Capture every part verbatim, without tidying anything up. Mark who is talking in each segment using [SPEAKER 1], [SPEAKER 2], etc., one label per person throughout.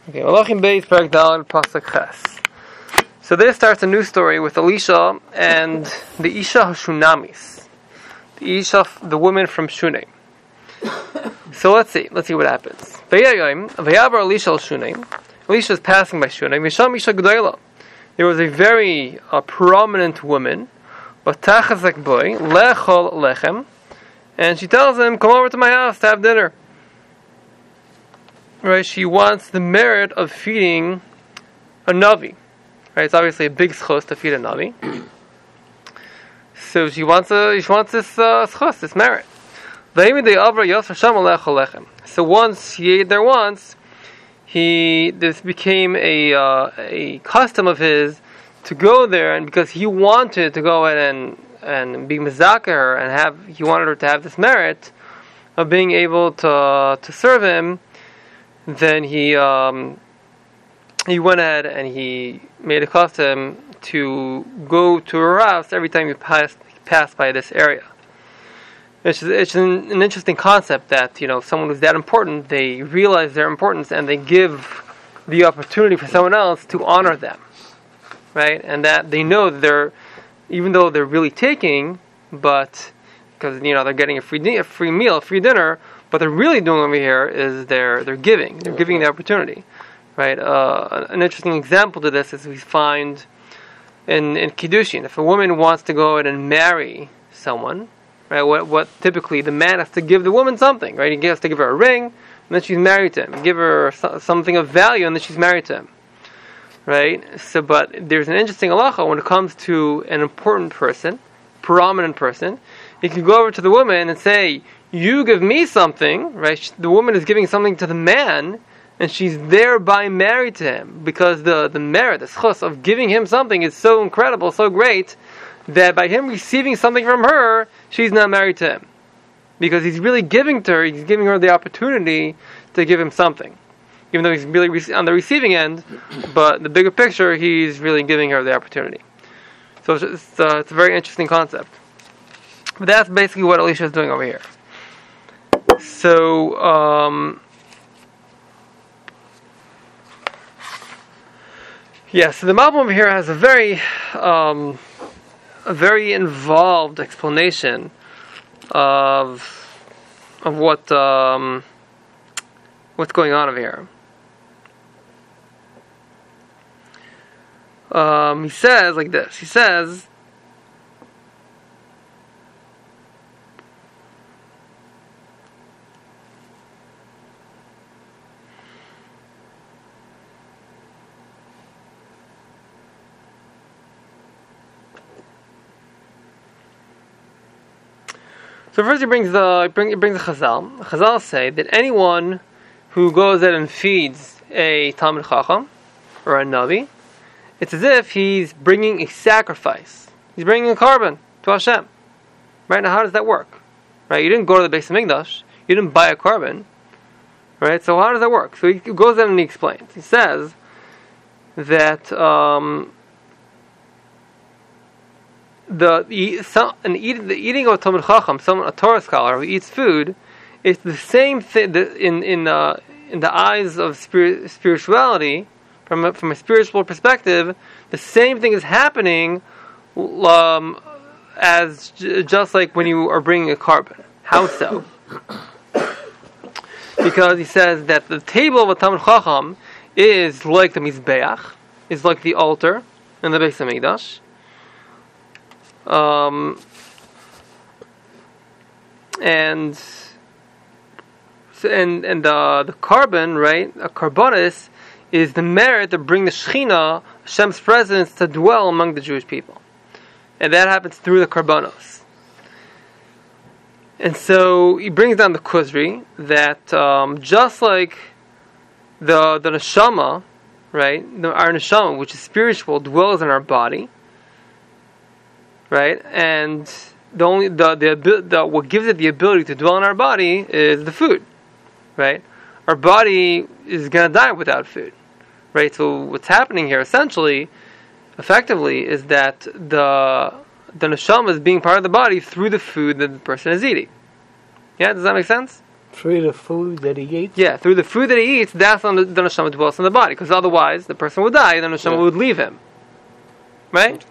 [SPEAKER 1] Okay, Malachim Beis Perek Daled Pasuk Ches. So this starts a new story with Elisha and the Isha Hashunamis, the Isha, the woman from Shunem. So let's see, let's see what happens. Vayavar Elisha al Shunem. Elisha is passing by Shunem. Misham Isha G'dayla. There was a very uh, prominent woman, Batachazek boy, Lechol Lechem, and she tells him, "Come over to my house to have dinner." Right? She wants the merit of feeding a navi. Right? It's obviously a big schos to feed a navi. So she wants a, she wants this uh, schos, this merit. So once he ate there once, he this became a uh, a custom of his to go there, and because he wanted to go in and and be mezaker and have he wanted her to have this merit of being able to to serve him. Then he um, he went ahead and he made a custom to go to her house every time he passed passed by this area. It's it's an, an interesting concept that, you know, someone who's that important, they realize their importance and they give the opportunity for someone else to honor them, right? And that they know that they're, even though they're really taking, but because, you know, they're getting a free a free meal, a free dinner. What they're really doing over here is they're they're giving. They're giving the opportunity, right? Uh, an interesting example to this is we find in in kiddushin. If a woman wants to go out and marry someone, right? What what typically the man has to give the woman something, right? He has to give her a ring, and then she's married to him. Give her so, something of value, and then she's married to him, right? So, but there's an interesting halacha when it comes to an important person, prominent person. You can go over to the woman and say, "You give me something," right? The woman is giving something to the man, and she's thereby married to him, because the, the merit, the schus of giving him something is so incredible, so great, that by him receiving something from her, she's now married to him. Because he's really giving to her, he's giving her the opportunity to give him something. Even though he's really re- on the receiving end, but the bigger picture, he's really giving her the opportunity. So it's, it's, uh, it's a very interesting concept. But that's basically what Elisha is doing over here. So, um, yeah, so the Malbim over here has a very, um, a very involved explanation of, of what, um, what's going on over here. Um, he says like this, he says, So first he brings the bring, he brings the Chazal. Chazal say that anyone who goes out and feeds a Talmid Chacham or a Navi, it's as if he's bringing a sacrifice. He's bringing a carbon to Hashem. Right? Now, how does that work? Right? You didn't go to the Beis Hamikdash. You didn't buy a carbon. Right? So how does that work? So he goes out and he explains. He says that um, The the, some, an eat, the eating of a Talmid Chacham, someone a Torah scholar who eats food, is the same thing the, in in uh, in the eyes of spirit, spirituality, from a, from a spiritual perspective. The same thing is happening um, as j- just like when you are bringing a carbon. How so? Because he says that the table of a Talmid Chacham is like the Mizbeach, is like the altar in the Beis Hamikdash. Um, and and and uh, the carbon, right? A carbonis is the merit to bring the Shechina, Hashem's presence, to dwell among the Jewish people, and that happens through the carbonos. And so he brings down the Kuzri that um, just like the the neshama, right? The, our neshama, which is spiritual, dwells in our body. Right, and the only the, the the what gives it the ability to dwell in our body is the food. Right, our body is going to die without food. Right, so what's happening here essentially, effectively, is that the the neshama is being part of the body through the food that the person is eating. Yeah, does that make sense?
[SPEAKER 2] Through the food that he eats?
[SPEAKER 1] Yeah, through the food that he eats, that's when the, the neshama dwells in the body. Because otherwise, the person would die, and the neshama
[SPEAKER 3] Yeah.
[SPEAKER 1] would leave him. Right?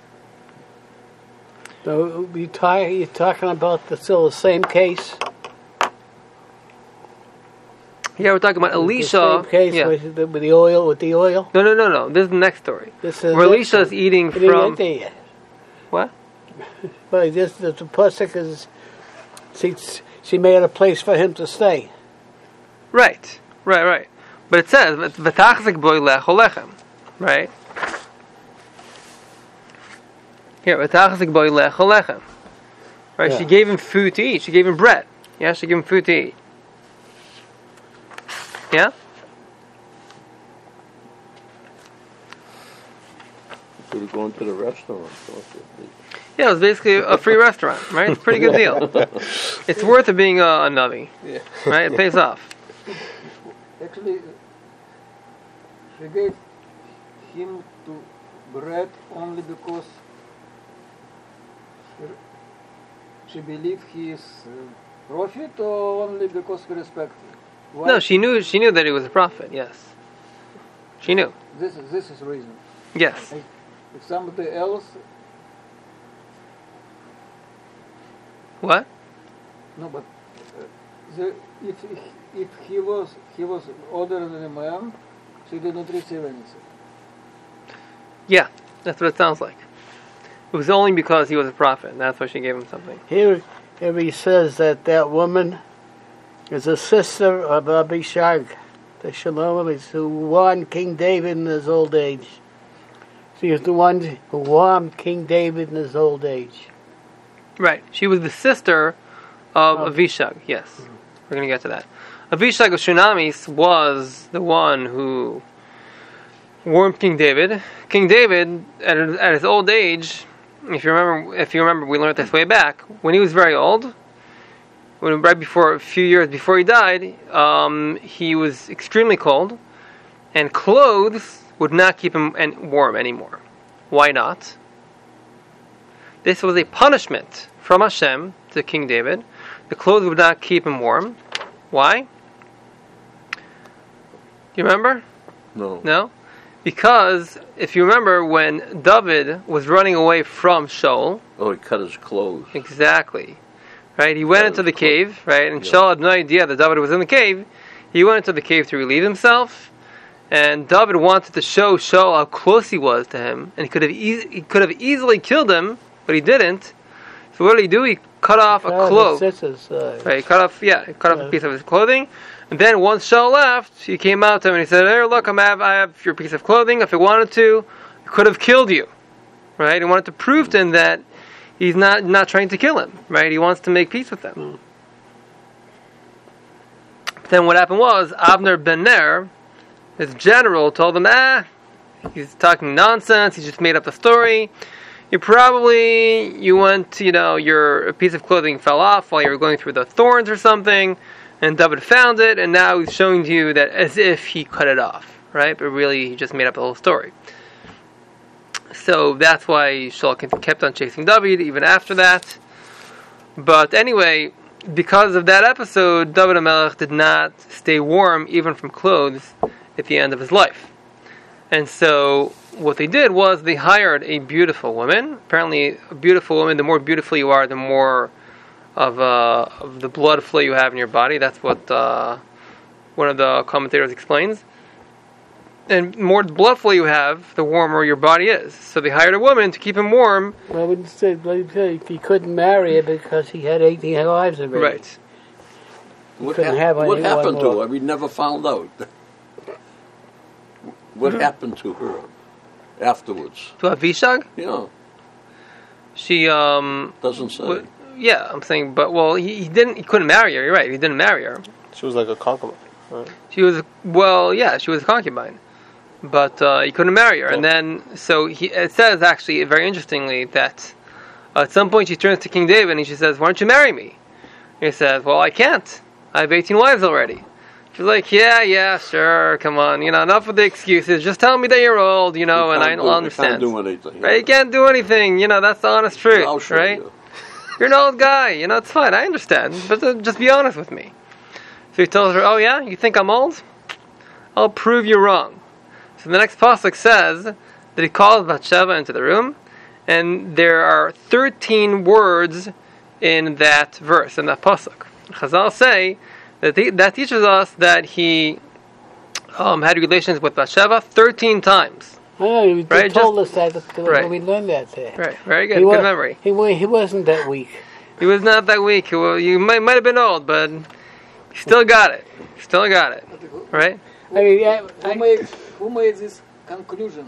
[SPEAKER 2] So you talk, you're talking about the, still the same case?
[SPEAKER 1] Yeah, we're talking about Elisha.
[SPEAKER 2] The same case
[SPEAKER 1] Yeah.
[SPEAKER 2] with, the, with the oil, with the oil?
[SPEAKER 1] No, no, no, no. This is the next story.
[SPEAKER 2] This is
[SPEAKER 1] Where
[SPEAKER 2] the
[SPEAKER 1] Elisha
[SPEAKER 2] next
[SPEAKER 1] is eating
[SPEAKER 2] one. We didn't
[SPEAKER 1] from...
[SPEAKER 2] get there yet.
[SPEAKER 1] What?
[SPEAKER 2] Well, this, the, the pasuk is, she, she made a place for him to stay.
[SPEAKER 1] Right, right, right. But it says, "V'tachzik boi lecho lechem," right? Here, "V'tachzik boi lecho lechem." Right?
[SPEAKER 2] Yeah.
[SPEAKER 1] She gave him food to eat. She gave him bread. Yeah, she gave him food to eat. Yeah.
[SPEAKER 3] Could have gone to the restaurant.
[SPEAKER 1] Yeah, it was basically a free restaurant, right? It's a pretty good deal. It's worth it being a, a navi,
[SPEAKER 3] Yeah.
[SPEAKER 1] right? It pays off.
[SPEAKER 4] Actually, she gave him to bread only because she, she believed he is uh, prophet, or only because he respect him? Why?
[SPEAKER 1] No, she knew. She knew that he was a prophet. Yes, she knew.
[SPEAKER 4] This is this is reason.
[SPEAKER 1] Yes.
[SPEAKER 4] If somebody else,
[SPEAKER 1] What?
[SPEAKER 4] no, but uh, the, if if he was he was older than a man, she did not receive anything.
[SPEAKER 1] Yeah, that's what it sounds like. It was only because he was a prophet, and that's why she gave him something.
[SPEAKER 2] Here, here he says that that woman is a sister of Abishag, the Shalom, who won King David in his old age. She is the one who won King David in his old age.
[SPEAKER 1] Right. She was the sister of
[SPEAKER 2] Oh.
[SPEAKER 1] Avishag. Yes. We're going to get to that. Avishag of Shunamis was the one who warned King David. King David, at, at his old age, if you remember, if you remember, we learned this way back. When he was very old, when right before a few years before he died, um, he was extremely cold, and clothes would not keep him an- warm anymore. Why not? This was a punishment from Hashem to King David. The clothes would not keep him warm. Why? You remember?
[SPEAKER 3] No.
[SPEAKER 1] No? Because, if you remember, when David was running away from Shaul,
[SPEAKER 3] Oh, he cut his clothes.
[SPEAKER 1] exactly, right? He went
[SPEAKER 3] Cut
[SPEAKER 1] into
[SPEAKER 3] his
[SPEAKER 1] the
[SPEAKER 3] clothes.
[SPEAKER 1] cave, right? And
[SPEAKER 3] Yeah.
[SPEAKER 1] Shaul had no idea that David was in the cave. He went into the cave to relieve himself, and David wanted to show Shaul how close he was to him, and he could have e- he could have easily killed him, but he didn't. So what did he do? He cut off a
[SPEAKER 2] Oh,
[SPEAKER 1] cloak.
[SPEAKER 2] the sister's, uh,
[SPEAKER 1] Right, he cut off, yeah, he cut off
[SPEAKER 2] Yeah.
[SPEAKER 1] a piece of his clothing, and then once Shaul left, he came out to him and he said, "Here, look, I'm have, I have your piece of clothing. If I wanted to, I could have killed you." Right? He wanted to prove to him that he's not not trying to kill him. Right? He wants to make peace with them. But then what happened was Abner ben Ner, his general, told him, "Ah, he's talking nonsense. He just made up the story. You probably, you went, you know, your piece of clothing fell off while you were going through the thorns or something, and David found it, and now he's showing to you that as if he cut it off, right? But really, he just made up the whole story." So that's why Shaul kept on chasing David even after that. But anyway, because of that episode, David HaMelech did not stay warm even from clothes at the end of his life. And so what they did was they hired a beautiful woman. Apparently, a beautiful woman, the more beautiful you are, the more of, uh, of the blood flow you have in your body. That's what uh, one of the commentators explains. And more blood flow you have, the warmer your body is. So they hired a woman to keep him warm.
[SPEAKER 2] well, we said like, he couldn't marry her because he had eighteen wives already.
[SPEAKER 1] Right.
[SPEAKER 3] What,
[SPEAKER 2] couldn't
[SPEAKER 3] hap-
[SPEAKER 2] have
[SPEAKER 3] what
[SPEAKER 2] anyone
[SPEAKER 3] happened to
[SPEAKER 2] more.
[SPEAKER 3] her? We never found out. What
[SPEAKER 1] Mm-hmm.
[SPEAKER 3] happened to her afterwards?
[SPEAKER 1] To Avishag,
[SPEAKER 3] Yeah,
[SPEAKER 1] she, um,
[SPEAKER 3] doesn't say.
[SPEAKER 1] w- yeah, I'm saying, but, well, he, he didn't, he couldn't marry her. You're right, he didn't marry her.
[SPEAKER 5] She was like a concubine. Right?
[SPEAKER 1] She was, well, yeah, she was a concubine. But uh, he couldn't marry her. And then, so he, it says, actually, very interestingly, that uh, at some point she turns to King David and she says, "Why don't you marry me?" And he says, "Well, I can't. I have eighteen wives already." She's like, "Yeah, yeah, sure, come on. You know, enough with the excuses. Just tell me that you're old, you know,
[SPEAKER 3] You
[SPEAKER 1] and
[SPEAKER 3] can't
[SPEAKER 1] I'll
[SPEAKER 3] do-
[SPEAKER 1] understand."
[SPEAKER 3] You can't do anything.
[SPEAKER 1] Right? You can't do anything. You know, that's the honest truth,
[SPEAKER 3] I'll show
[SPEAKER 1] right?
[SPEAKER 3] you.
[SPEAKER 1] You're an old guy. You know, it's fine. I understand. But uh, just be honest with me. So he tells her, "Oh yeah, you think I'm old? I'll prove you wrong." So the next pasuk says that he calls Bathsheba into the room, and there are thirteen words in that verse, in that pasuk. Chazal say that the, that teaches us that he um, had relations with Bathsheba thirteen times.
[SPEAKER 2] Oh, you
[SPEAKER 1] Right,
[SPEAKER 2] told
[SPEAKER 1] just-
[SPEAKER 2] us that when
[SPEAKER 1] right.
[SPEAKER 2] we learned that there.
[SPEAKER 1] Right, very good,
[SPEAKER 2] He
[SPEAKER 1] good
[SPEAKER 2] wa-
[SPEAKER 1] memory.
[SPEAKER 2] He, wa- he wasn't that weak.
[SPEAKER 1] He was not that weak. Well, you might might have been old, but you still got it. Still got it, right?
[SPEAKER 2] I mean, I,
[SPEAKER 4] Who
[SPEAKER 2] I,
[SPEAKER 4] made, who made this conclusion?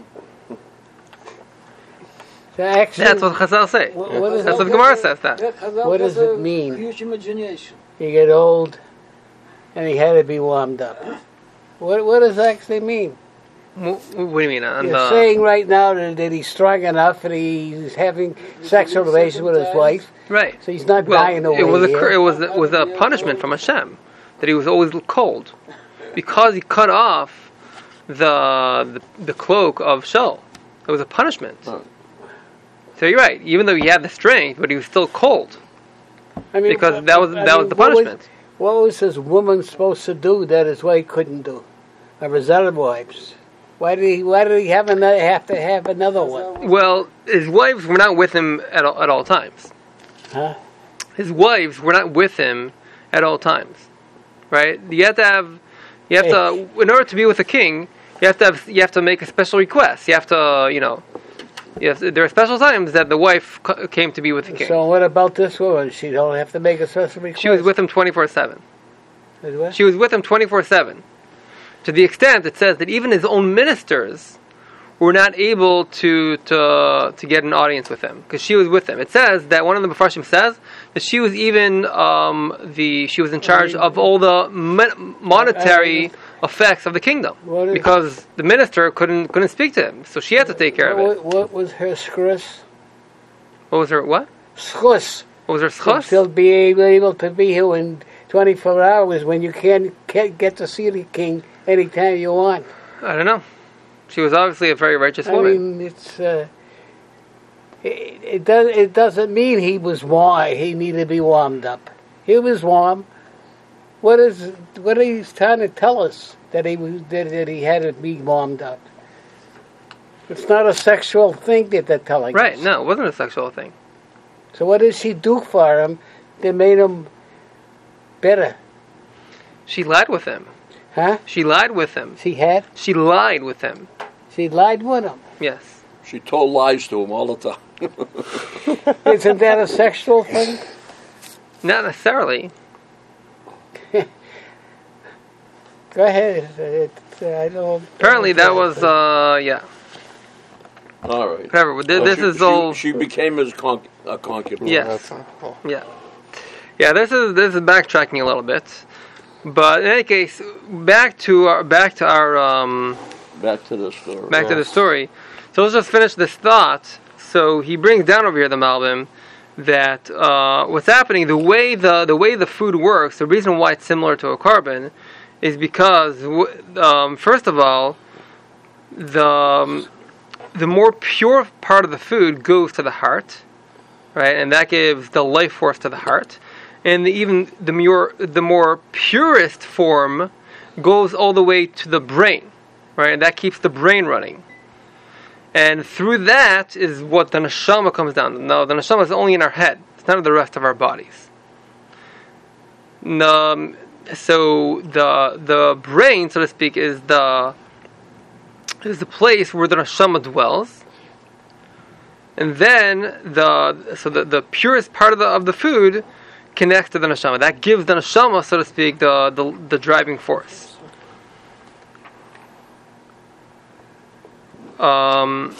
[SPEAKER 2] actually,
[SPEAKER 1] That's what Chazal say.
[SPEAKER 2] what, what, is,
[SPEAKER 1] That's
[SPEAKER 4] Chazal
[SPEAKER 1] what Gemara
[SPEAKER 4] has a-
[SPEAKER 1] says that.
[SPEAKER 4] yeah, Chazal
[SPEAKER 2] What
[SPEAKER 4] has
[SPEAKER 2] does it
[SPEAKER 4] a
[SPEAKER 2] mean?
[SPEAKER 4] Huge imagination.
[SPEAKER 2] you get old, and he had to be warmed up. What, what does that actually mean?
[SPEAKER 1] Wh- What do you mean? On
[SPEAKER 2] You're
[SPEAKER 1] the,
[SPEAKER 2] saying right now that, that he's strong enough and he's having sexual relations with his wife,
[SPEAKER 1] right.
[SPEAKER 2] so he's not
[SPEAKER 1] Well,
[SPEAKER 2] dying away
[SPEAKER 1] it was a
[SPEAKER 2] here.
[SPEAKER 1] cur- it was it was a punishment from Hashem that he was always cold because he cut off the the, the cloak of Shaul. It was a punishment.
[SPEAKER 3] Oh.
[SPEAKER 1] So you're right. Even though he had the strength, but he was still cold
[SPEAKER 2] I mean,
[SPEAKER 1] because that was
[SPEAKER 2] I
[SPEAKER 1] that
[SPEAKER 2] mean,
[SPEAKER 1] was the
[SPEAKER 2] what
[SPEAKER 1] punishment.
[SPEAKER 2] What was this woman supposed to do that his wife couldn't do? Of his other wives. Why did he? Why did he have another? Have to have another one?
[SPEAKER 1] Well, his wives were not with him at all, at all times.
[SPEAKER 2] Huh?
[SPEAKER 1] His wives were not with him at all times, right? You have to have, you have to, in order to be with a king, you have to have, you have to make a special request. You have to, you know, you have to, there are special times that the wife c- came to be with the king.
[SPEAKER 2] So what about this woman? She don't have to make a special request.
[SPEAKER 1] She was with him twenty-four seven.
[SPEAKER 2] Is what?
[SPEAKER 1] She was with him twenty-four seven. To the extent it says that even his own ministers were not able to to to get an audience with him because she was with him. It says that one of the Mefarshim says that she was even um, the she was in charge of all the mon- monetary effects of the kingdom
[SPEAKER 2] What is-
[SPEAKER 1] because the minister couldn't couldn't speak to him, so she had to take care of it.
[SPEAKER 2] What, what was her schus?
[SPEAKER 1] What was her what?
[SPEAKER 2] Schus.
[SPEAKER 1] What was her schos?
[SPEAKER 2] Still be able, able to be here in twenty-four hours when you can't, can't get to see the king anytime you want.
[SPEAKER 1] I don't know. She was obviously a very righteous
[SPEAKER 2] I
[SPEAKER 1] woman.
[SPEAKER 2] mean, it's uh, it, it does it doesn't mean he was warm. He needed to be warmed up. He was warm. What is what are you trying to tell us that he was that, that he had to be warmed up? It's not a sexual thing that they're telling
[SPEAKER 1] Right?
[SPEAKER 2] us.
[SPEAKER 1] No, it wasn't a sexual thing.
[SPEAKER 2] So what did she do for him that made him better?
[SPEAKER 1] She lied with him.
[SPEAKER 2] Huh?
[SPEAKER 1] She lied with him.
[SPEAKER 2] She had.
[SPEAKER 1] She lied with him.
[SPEAKER 2] She lied with him.
[SPEAKER 1] Yes.
[SPEAKER 3] She told lies to him all the time.
[SPEAKER 2] Isn't that a sexual thing?
[SPEAKER 1] Not necessarily.
[SPEAKER 2] Go ahead. It, I don't.
[SPEAKER 1] Apparently, that was uh, yeah.
[SPEAKER 3] All right.
[SPEAKER 1] Whatever. This,
[SPEAKER 3] So
[SPEAKER 1] this
[SPEAKER 3] she,
[SPEAKER 1] is
[SPEAKER 3] she,
[SPEAKER 1] all.
[SPEAKER 3] She became his conc- a concubine.
[SPEAKER 1] Yes.
[SPEAKER 5] That's, uh, oh.
[SPEAKER 1] Yeah. Yeah. This is this is backtracking a little bit, but in any case, back to our back to our um,
[SPEAKER 3] Back to the story.
[SPEAKER 1] back to the story. So let's just finish this thought. So he brings down over here the Malbim that uh, what's happening, the way the the way the food works, the reason why it's similar to a carbon, is because um, first of all, the um, the more pure part of the food goes to the heart, right, and that gives the life force to the heart, and the, even the more the more purest form goes all the way to the brain, right, and that keeps the brain running. And through that is what the neshama comes down. Now, the neshama is only in our head. It's not in the rest of our bodies. Um, so the the brain, so to speak, is the is the place where the neshama dwells. And then the so the, the purest part of the of the food connects to the neshama. That gives the neshama, so to speak, the the, the driving force. Um,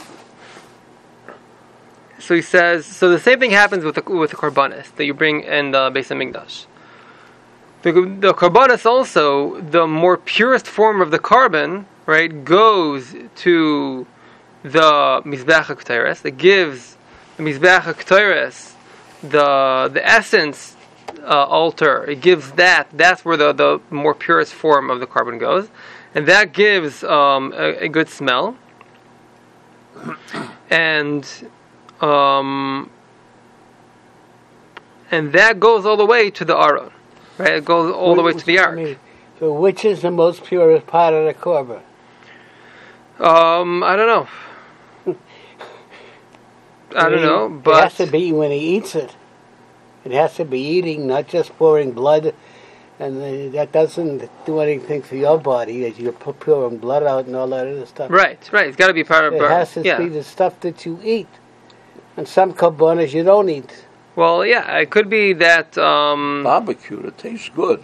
[SPEAKER 1] so he says, so the same thing happens with the, with the korbanos that you bring in the Beis Hamikdash. The, the korbanos also, the more purest form of the carbon, right, goes to the Mizbeach HaKtoros. It gives the Mizbeach HaKtoros the the essence uh, altar. It gives that. That's where the, the more purest form of the carbon goes, and that gives um, a, a good smell. And um, and that goes all the way to the Aron. right? It goes all the way to the
[SPEAKER 2] I
[SPEAKER 1] ark.
[SPEAKER 2] mean, so which is the most purest part of the korban?
[SPEAKER 1] Um, I don't know. I don't know,
[SPEAKER 2] It
[SPEAKER 1] but
[SPEAKER 2] has to be when he eats it. It has to be eating, not just pouring blood. And uh, that doesn't do anything for your body, as you're pu- pouring blood out and all that other stuff.
[SPEAKER 1] right, right. It's got to be part of.
[SPEAKER 2] It has to
[SPEAKER 1] yeah.
[SPEAKER 2] be the stuff that you eat. And some korbanos you don't eat.
[SPEAKER 1] Well, yeah, it could be that. Um,
[SPEAKER 3] Barbecue, it tastes good.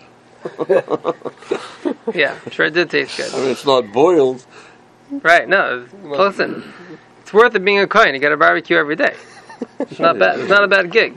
[SPEAKER 1] yeah, sure, it did taste
[SPEAKER 3] I
[SPEAKER 1] good.
[SPEAKER 3] mean, it's not boiled.
[SPEAKER 1] Right? No, listen, it's worth it being a kohen. You got a barbecue every day. It's not bad. It's not a bad gig.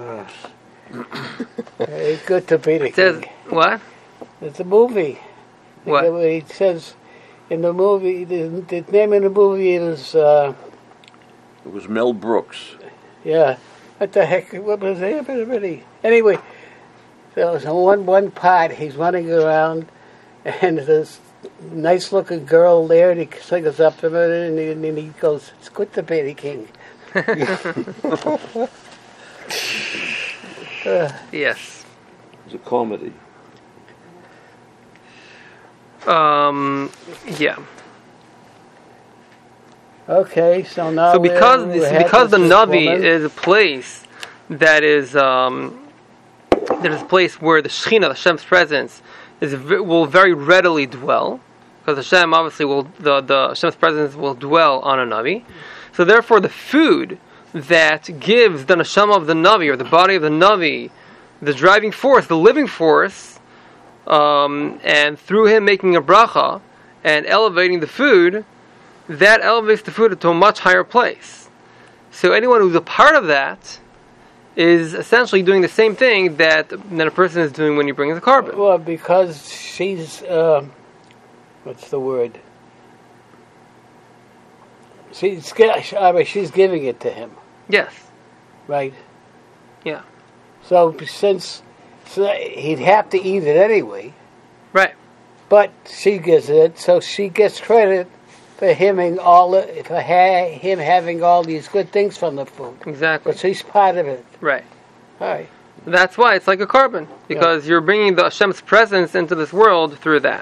[SPEAKER 2] It's good to be the
[SPEAKER 1] It says
[SPEAKER 2] king.
[SPEAKER 1] what?
[SPEAKER 2] It's a movie.
[SPEAKER 1] What?
[SPEAKER 2] It says in the movie, the, the name of the movie is, uh,
[SPEAKER 3] It was Mel Brooks.
[SPEAKER 2] yeah, what the heck, what was it already? Anyway, so, so one, one part, he's running around, and there's this nice looking girl there, and he sings up to her, and he, and he goes, it's good to be the king. uh,
[SPEAKER 1] Yes.
[SPEAKER 3] It's a comedy.
[SPEAKER 1] Um. Yeah.
[SPEAKER 2] okay, so now
[SPEAKER 1] So because
[SPEAKER 2] we
[SPEAKER 1] this,
[SPEAKER 2] have
[SPEAKER 1] because the
[SPEAKER 2] this
[SPEAKER 1] Navi
[SPEAKER 2] woman.
[SPEAKER 1] is a place that is um, that is a place where the Shekhinah, Hashem's presence, is v- will very readily dwell, because Hashem obviously will the the Hashem's presence will dwell on a Navi. So therefore, the food that gives the neshama of the Navi, or the body of the Navi, the driving force, the living force, um, and through him making a bracha and elevating the food, that elevates the food to a much higher place. So anyone who's a part of that is essentially doing the same thing that, that a person is doing when you bring the carbon.
[SPEAKER 2] Well, because she's, uh, what's the word? She's, gi- I mean, she's giving it to him,
[SPEAKER 1] Yes.
[SPEAKER 2] right?
[SPEAKER 1] Yeah.
[SPEAKER 2] So since so he'd have to eat it anyway,
[SPEAKER 1] Right.
[SPEAKER 2] but she gives it, so she gets credit for him having all the, for ha- him having all these good things from the food.
[SPEAKER 1] Exactly.
[SPEAKER 2] But she's part of it.
[SPEAKER 1] Right.
[SPEAKER 2] All right.
[SPEAKER 1] That's why it's like a carbon, because you're bringing the Hashem's presence into this world through that.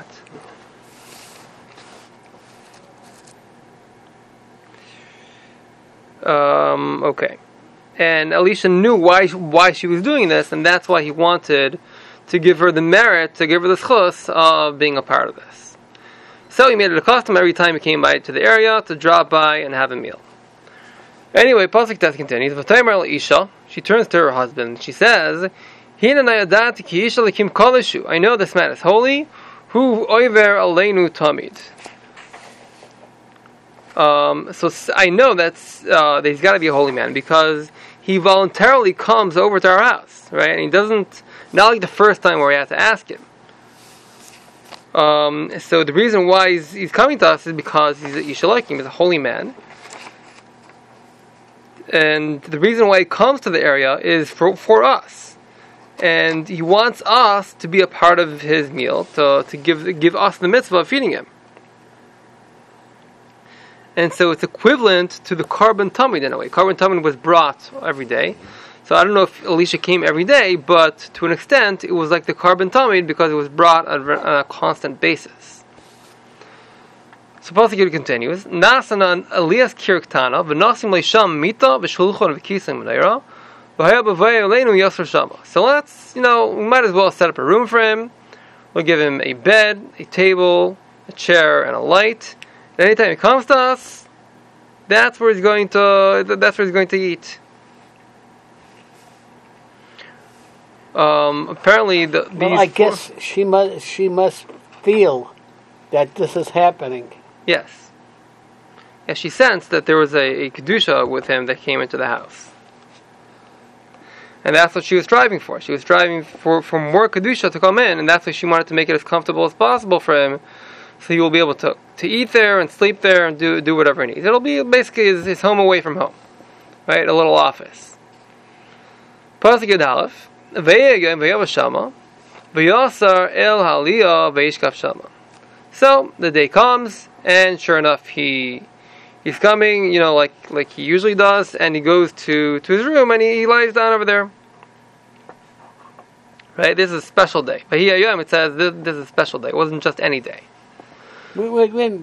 [SPEAKER 1] Um, okay. And Elisha knew why why she was doing this, and that's why he wanted to give her the merit, to give her the schus of being a part of this. So he made it a custom every time he came by to the area to drop by and have a meal. Anyway, Pasuk Tes continues. V'taymer Elisha, she turns to her husband and she says, "Hina nayadati ki isha lekim kolishu. I know this man is holy. Hu oiver aleinu tamid." Um, so I know that's uh, that he's got to be a holy man because he voluntarily comes over to our house, right? And he doesn't, not like the first time where we have to ask him. Um, so the reason why he's, he's coming to us is because he's a Yishalakim, he's a holy man. And the reason why he comes to the area is for, for us. And he wants us to be a part of his meal, to, to give give us the mitzvah of feeding him. And so it's equivalent to the carbon tamid in a way. Carbon tamid was brought every day. So I don't know if Elisha came every day, but to an extent it was like the carbon tamid because it was brought on a constant basis. So Pasuk continues. Nasanan Elias kirktana v'nasim leisham mita v'shulchon v'kisim meneira v'haya b'vay oleinu yasser shama. So let's, you know, we might as well set up a room for him. We'll give him a bed, a table, a chair, and a light. And anytime he comes to us, that's where he's going to. That's where he's going to eat. Um, apparently, the
[SPEAKER 2] Well,
[SPEAKER 1] these
[SPEAKER 2] I
[SPEAKER 1] four-
[SPEAKER 2] guess she must she must feel that this is happening.
[SPEAKER 1] yes, yeah. She sensed that there was a, a kedusha with him that came into the house, and that's what she was striving for. She was striving for for more kedusha to come in, and that's why she wanted to make it as comfortable as possible for him, so he will be able to, to eat there and sleep there and do do whatever he needs. It'll be basically his, his home away from home, right? A little office. Pasuk Yud Aleph. V'yasar el haliyah v'yishkaf shama. So the day comes, and sure enough, he he's coming. You know, like like he usually does, and he goes to, to his room and he, he lies down over there. Right? This is a special day. But here, it says this, this is a special day. It wasn't just any day.
[SPEAKER 2] Wait, wait, wait.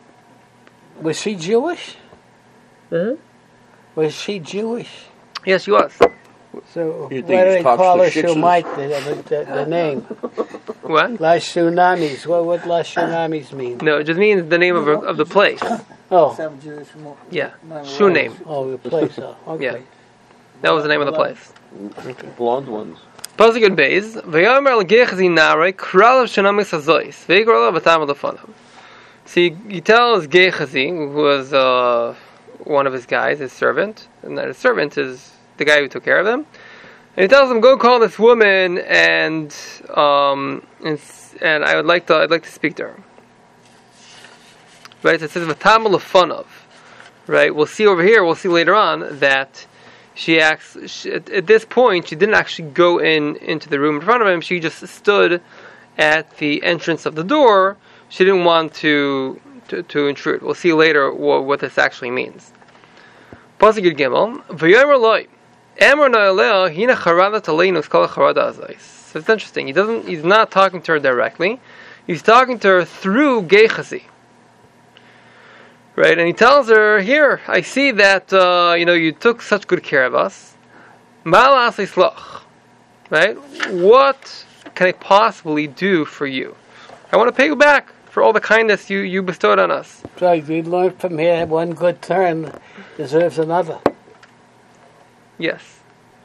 [SPEAKER 2] Was she Jewish?
[SPEAKER 1] Mm-hmm.
[SPEAKER 2] Was she Jewish?
[SPEAKER 1] Yes, she was.
[SPEAKER 2] So
[SPEAKER 3] You
[SPEAKER 2] why
[SPEAKER 3] think
[SPEAKER 2] do
[SPEAKER 3] he's
[SPEAKER 2] they
[SPEAKER 3] touched
[SPEAKER 2] call
[SPEAKER 3] the
[SPEAKER 2] her
[SPEAKER 3] shitsons?
[SPEAKER 2] Shumite, the, the, the, the name?
[SPEAKER 1] What?
[SPEAKER 2] La Tsunamis. What what La Tsunamis mean?
[SPEAKER 1] No, it just means the name of, a, of the place.
[SPEAKER 2] Oh,
[SPEAKER 4] Some Jewish mo-
[SPEAKER 1] Yeah.
[SPEAKER 4] man
[SPEAKER 1] Shoe
[SPEAKER 4] was-
[SPEAKER 1] name.
[SPEAKER 2] oh, the place. Oh, okay.
[SPEAKER 1] Yeah. That was the name of the place.
[SPEAKER 3] Blonde ones.
[SPEAKER 1] Pasuk in Beis. V'yomer l'gechazi narei kral shenamis hazois v'yigrol v'tam l'fanav. So he, he tells Gehazi, who was uh, one of his guys, his servant, and that his servant is the guy who took care of him. And he tells him, "Go call this woman, and um, and, and I would like to, I'd like to speak to her." Right? So it says v'tam l'fanav. Right? We'll see over here. We'll see later on that she acts. She, at, at this point, she didn't actually go in into the room in front of him. She just stood at the entrance of the door. She didn't want to to, to intrude. We'll see later what, what this actually means. Pasuk Yud Gimel. V'yomer loi Amar na'aleh hina charadat aleinu skala charada azais. So it's interesting. He doesn't. He's not talking to her directly. He's talking to her through Gehazi. Right, and he tells her, "Here, I see that uh, you know you took such good care of us. Ma'ala aslach, right? What can I possibly do for you? I want to pay you back for all the kindness you, you bestowed on us."
[SPEAKER 2] So we learned from here one good turn deserves another.
[SPEAKER 1] Yes,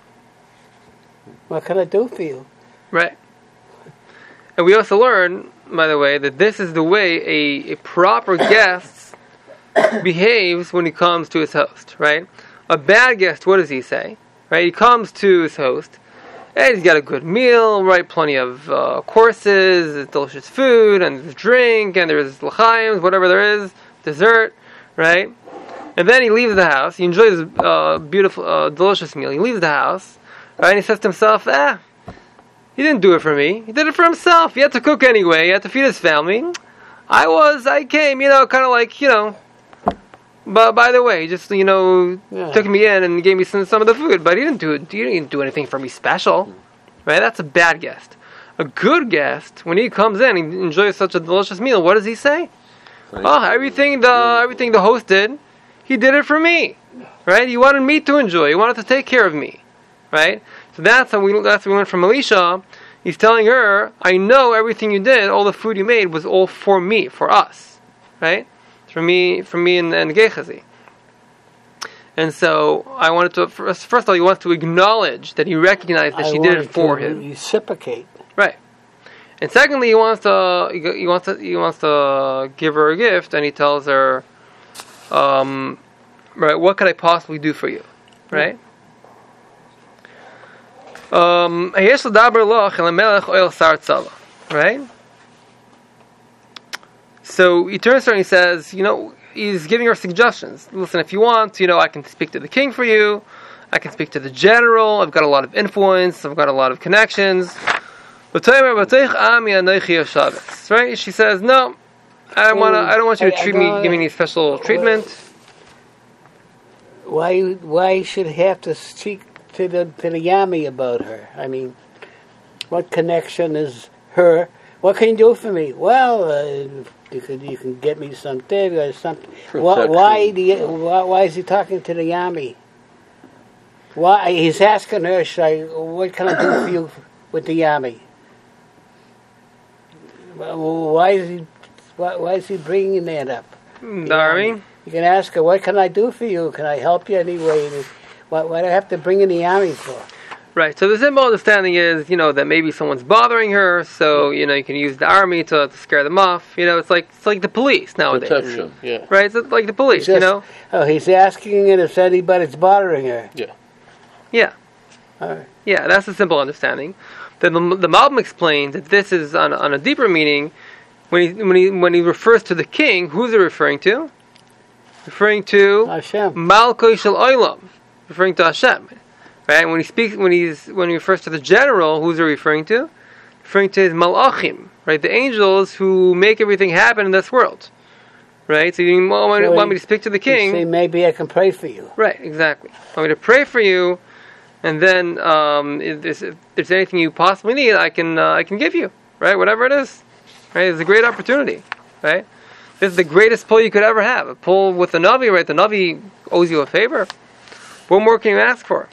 [SPEAKER 2] What can I do for you?
[SPEAKER 1] right. And we also learn, by the way, that this is the way a, a proper guest behaves when he comes to his host, right? A bad guest, what does he say? Right? He comes to his host, and he's got a good meal, right? Plenty of uh, courses, delicious food, and there's drink, and there's l'chaim, whatever there is, dessert, right? And then he leaves the house. He enjoys a uh, beautiful, uh, delicious meal. He leaves the house, right? And he says to himself, "Ah, he didn't do it for me. He did it for himself. He had to cook anyway. He had to feed his family. I was, I came, you know, kind of like, you know." But by the way, he just, you know,
[SPEAKER 2] Yeah.
[SPEAKER 1] took me in and gave me some, some of the food. But he didn't do it. He didn't do anything for me special, right? That's a bad guest. A good guest, when he comes in and enjoys such a delicious meal, what does he say?
[SPEAKER 3] Thank
[SPEAKER 1] Oh,
[SPEAKER 3] you.
[SPEAKER 1] everything the everything the host did, he did it for me, right? He wanted me to enjoy. He wanted to take care of me, right? So that's how we that's what we learned from Elisha. He's telling her, "I know everything you did, all the food you made was all for me, for us, right? For me, for me and, and Gehazi." And so I wanted to first, first of all, he wants to acknowledge that he recognized that
[SPEAKER 2] I
[SPEAKER 1] she did it
[SPEAKER 2] wanted
[SPEAKER 1] for
[SPEAKER 2] to
[SPEAKER 1] him,
[SPEAKER 2] reciprocate.
[SPEAKER 1] right? And secondly, he wants to he wants to he wants to give her a gift, and he tells her, um, right, what could I possibly do for you, right? Um, right? So he turns to her and he says, you know, he's giving her suggestions. Listen, if you want, you know, I can speak to the king for you. I can speak to the general. I've got a lot of influence. I've got a lot of connections. Right? She says, no, I don't want to. I don't want you to
[SPEAKER 2] I- I
[SPEAKER 1] treat me,
[SPEAKER 2] don't-
[SPEAKER 1] give me any special treatment.
[SPEAKER 2] Why why should he have to speak to the to the Yami about her? I mean, what connection is her? What can you do for me? Well, uh, you can you can get me something or something. Why,
[SPEAKER 3] Protection.
[SPEAKER 2] why do you, why, why is he talking to the Yami? Why he's asking her? Say, what can I do for you with the Yami? Well, why is he why, why is he bringing that up?
[SPEAKER 1] The army.
[SPEAKER 2] You can ask her, what can I do for you? Can I help you anyway? Why, why do I have to bring in the army for?
[SPEAKER 1] Right, so the simple understanding is, you know, that maybe someone's bothering her, so, you know, you can use the army to, to scare them off. You know, it's like it's like the police nowadays.
[SPEAKER 3] Protection.
[SPEAKER 5] Yeah.
[SPEAKER 1] Right, it's like the police,
[SPEAKER 2] Just-
[SPEAKER 1] you know?
[SPEAKER 2] Oh, he's asking it if anybody's bothering her.
[SPEAKER 5] Yeah.
[SPEAKER 1] Yeah.
[SPEAKER 2] All right.
[SPEAKER 1] Yeah, that's the simple understanding. Then the, the Malbim explains that this is on, on a deeper meaning. When he, when, he, when he refers to the king, who's he referring to? Referring to
[SPEAKER 2] Hashem.
[SPEAKER 1] Malkoi Shel Olam, referring to Hashem. Right? When he speaks, when he's when he refers to the general, who's he referring to? Referring to his Malachim, right? The angels who make everything happen in this world. Right? So you want,
[SPEAKER 2] So
[SPEAKER 1] want
[SPEAKER 2] he-
[SPEAKER 1] me to speak to the
[SPEAKER 2] You say,
[SPEAKER 1] king?
[SPEAKER 2] maybe I can pray for you.
[SPEAKER 1] Right, exactly. Want me to pray for you, and then um, if, there's, if there's anything you possibly need, I can uh, I can give you, right? Whatever it is, right? It's a great opportunity, right? This is the greatest pull you could ever have. A pull with the Navi, right? The Navi owes you a favor. What more can you ask for?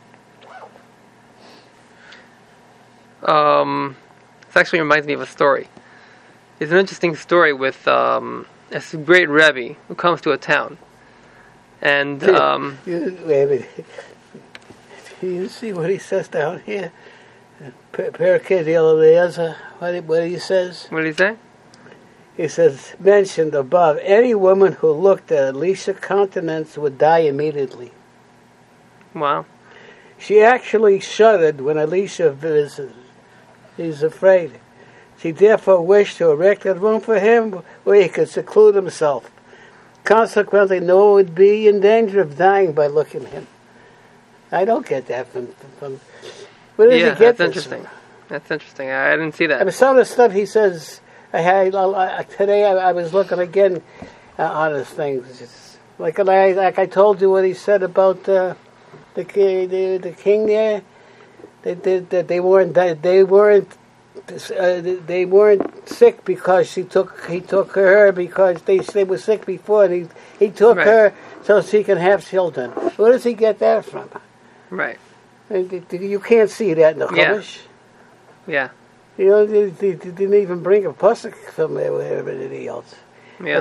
[SPEAKER 1] Um, this actually reminds me of a story. It's an interesting story with um, this great Rebbe who comes to a town. And, um...
[SPEAKER 2] You, wait a minute. Do you see what he says down here? Perkei Eliezer, what, what he says?
[SPEAKER 1] What did he say?
[SPEAKER 2] He says, mentioned above, any woman who looked at Elisha's countenance would die immediately.
[SPEAKER 1] Wow.
[SPEAKER 2] She actually shuddered when Elisha visited. He's afraid. She therefore wished to erect a room for him where he could seclude himself. Consequently, no one would be in danger of dying by looking at him. I don't get that from... from where does
[SPEAKER 1] yeah,
[SPEAKER 2] he get
[SPEAKER 1] that's
[SPEAKER 2] this
[SPEAKER 1] interesting.
[SPEAKER 2] from?
[SPEAKER 1] That's interesting. I, I didn't see that.
[SPEAKER 2] I mean, some of the stuff he says... I had I, today. I, I was looking again uh, on his things. It's like I like I told you what he said about uh, the, the the king there. They did that. They weren't. They weren't. Uh, they weren't sick because she took. He took her because they they were sick before, and he he took
[SPEAKER 1] right.
[SPEAKER 2] her so she can have children. Where does he get that from?
[SPEAKER 1] Right.
[SPEAKER 2] You can't see that in the Chumash.
[SPEAKER 1] Yeah. Yeah.
[SPEAKER 2] You know, they, they, they didn't even bring a pasuk from there with everybody else.
[SPEAKER 1] Yeah.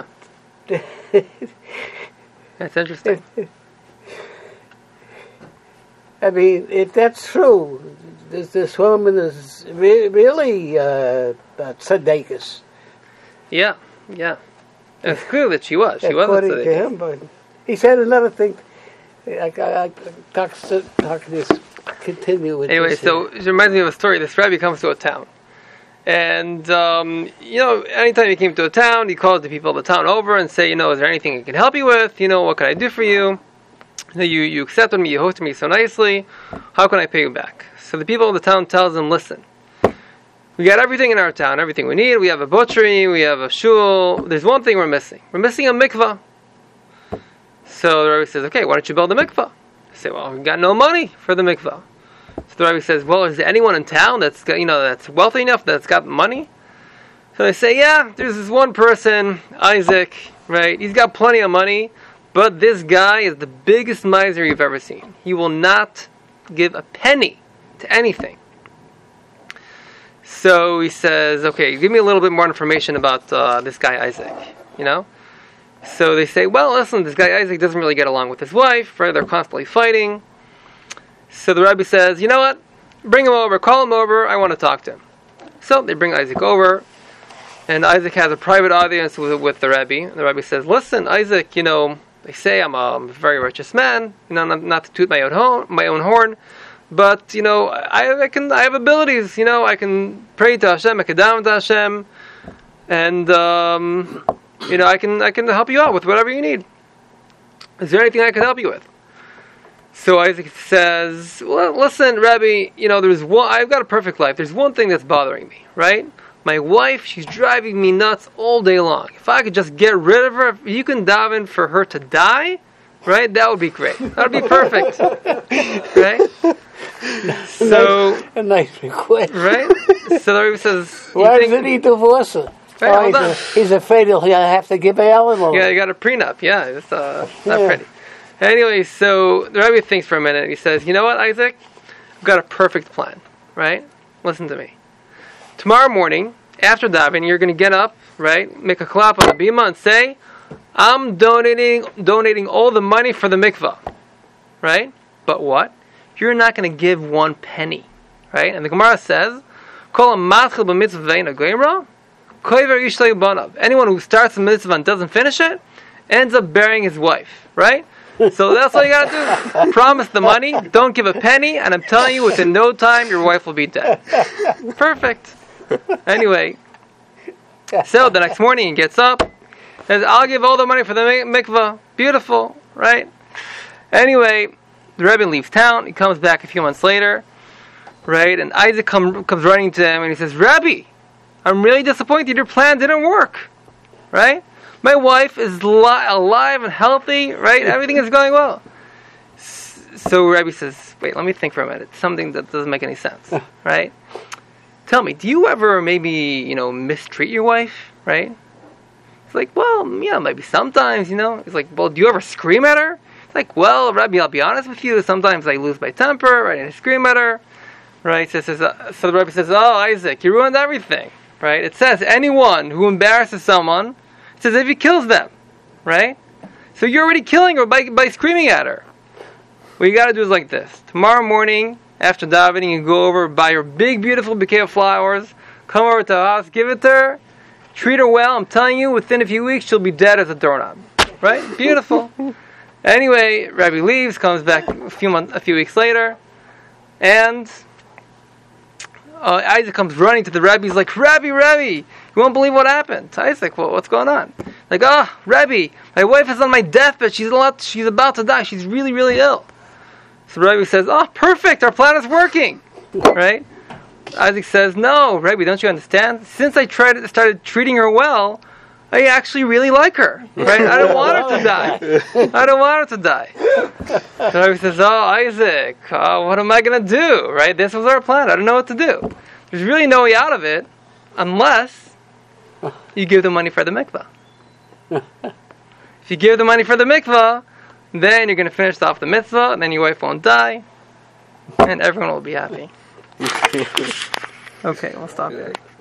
[SPEAKER 1] That's interesting.
[SPEAKER 2] I mean, if that's true, this, this woman is re- really uh, a tzaddikus.
[SPEAKER 1] Yeah, yeah. It's clear that she was. She was a
[SPEAKER 2] According to
[SPEAKER 1] tzaddik.
[SPEAKER 2] him, but he said another thing. I, I, I talk, talk this, continue with
[SPEAKER 1] Anyway,
[SPEAKER 2] this
[SPEAKER 1] so
[SPEAKER 2] here.
[SPEAKER 1] it reminds me of a story. This rabbi comes to a town. And, um, you know, anytime he came to a town, he called the people of the town over and say, you know, is there anything I can help you with? You know, what can I do for you? You know, you, you accepted me, you hosted me so nicely. How can I pay you back? So the people of the town tells him, listen, we got everything in our town, everything we need. We have a butchery, we have a shul. There's one thing we're missing. We're missing a mikvah. So the rabbi says, okay, why don't you build a mikvah? I say, well, we got no money for the mikvah. So the rabbi says, well, is there anyone in town that's got, you know, that's wealthy enough, that's got money? So they say, yeah, there's this one person, Isaac, right? He's got plenty of money, but this guy is the biggest miser you've ever seen. He will not give a penny to anything. So he says, okay, give me a little bit more information about uh, this guy Isaac, you know? So they say, well, listen, this guy Isaac doesn't really get along with his wife, right? They're constantly fighting. So the rabbi says, you know what? Bring him over, call him over, I want to talk to him. So they bring Isaac over, and Isaac has a private audience with, with the rabbi. And the rabbi says, listen, Isaac, you know, they say I'm a very righteous man, you know, not, not to toot my own horn, my own horn, but, you know, I, I can, I have abilities, you know, I can pray to Hashem, I can daven to Hashem, and, um, you know, I can, I can help you out with whatever you need. Is there anything I can help you with? So Isaac says, well, listen, Rabbi, you know, there's one, I've got a perfect life. There's one thing that's bothering me, right? My wife, she's driving me nuts all day long. If I could just get rid of her, if you can daven for her to die, right? That would be great. That would be perfect. Right? So,
[SPEAKER 2] a nice request.
[SPEAKER 1] Right? So the Rabbi says,
[SPEAKER 2] why
[SPEAKER 1] think,
[SPEAKER 2] doesn't he divorce her?
[SPEAKER 1] Right,
[SPEAKER 2] oh,
[SPEAKER 1] hold
[SPEAKER 2] he's,
[SPEAKER 1] on.
[SPEAKER 2] a, he's afraid he'll have to give alimony.
[SPEAKER 1] Yeah, you got a prenup. Yeah, it's uh, not
[SPEAKER 2] Yeah.
[SPEAKER 1] pretty. Anyway, so the Rabbi thinks for a minute. He says, you know what, Isaac? I've got a perfect plan, right? Listen to me. Tomorrow morning, after davening, you're going to get up, right? Make a clap on the bima and say, I'm donating donating all the money for the mikvah, right? But what? You're not going to give one penny, right? And the Gemara says, Kol ha'matchil b'mitzvah ve'eino goimra, koiver ish lo yibanav. Anyone who starts the mitzvah and doesn't finish it, ends up burying his wife, right? So that's all you gotta do. Promise the money, don't give a penny, and I'm telling you, within no time, your wife will be dead. Perfect. Anyway, so the next morning he gets up, says, I'll give all the money for the mikvah. Beautiful, right? Anyway, the Rebbe leaves town. He comes back a few months later, right? And Isaac come, comes running to him, and he says, Rebbe, I'm really disappointed. Your plan didn't work, right? My wife is li- alive and healthy, right? Everything is going well. S- So Rabbi says, wait, let me think for a minute. Something that doesn't make any sense, right? Tell me, do you ever maybe, you know, mistreat your wife, right? It's like, well, yeah, maybe sometimes, you know. It's like, well, do you ever scream at her? It's like, well, Rabbi, I'll be honest with you. Sometimes I lose my temper, right, and I scream at her, right? So, says, uh, so the Rabbi says, oh, Isaac, you ruined everything, right? It says anyone who embarrasses someone, it says if he kills them, right? So you're already killing her by, by screaming at her. What you got to do is like this. Tomorrow morning, after davening, you go over, buy her big, beautiful bouquet of flowers, come over to her house, give it to her, treat her well. I'm telling you, within a few weeks, she'll be dead as a doorknob. Right? Beautiful. Anyway, Rabbi leaves, comes back a few months, a few weeks later, and uh, Isaac comes running to the Rabbi. He's like, Rabbi, Rabbi, you won't believe what happened. Isaac, well, what's going on? Like, ah, oh, Rabbi, my wife is on my deathbed. She's a lot, she's about to die. She's really, really ill. So Rabbi says, oh, perfect, our plan is working. Right? Isaac says, no, Rabbi, don't you understand? Since I tried, started treating her well, I actually really like her. Right? I don't want her to die. I don't want her to die. So Rabbi says, oh, Isaac, uh, what am I going to do? Right? This was our plan. I don't know what to do. There's really no way out of it unless you give the money for the mikvah. If you give the money for the mikvah, then you're going to finish off the mitzvah, and then your wife won't die, and everyone will be happy. Okay, we'll stop there.